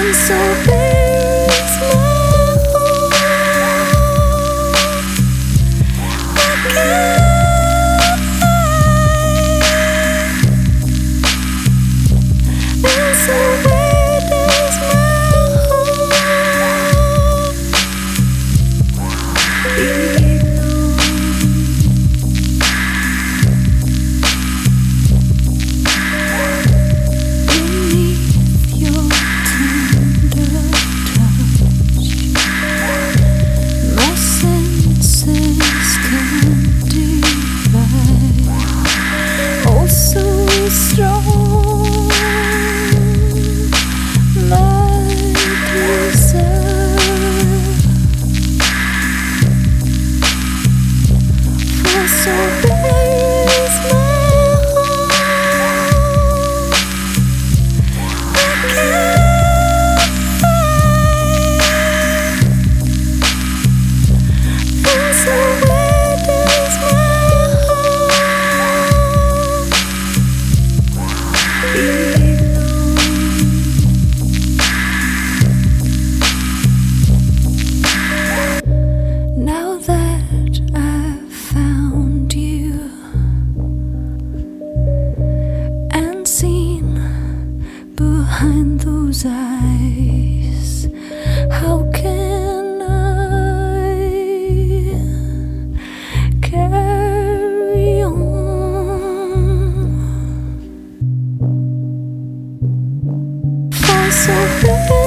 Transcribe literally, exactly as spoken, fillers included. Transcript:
so very small. I can't hide. And so where does my heart belong? Beneath your tender touch, my senses can divide. Oh, so strong, my desire for so very small. I can't find. And so where does my heart belong? Now that I've found you and seen behind those eyes, how can I carry on? For so very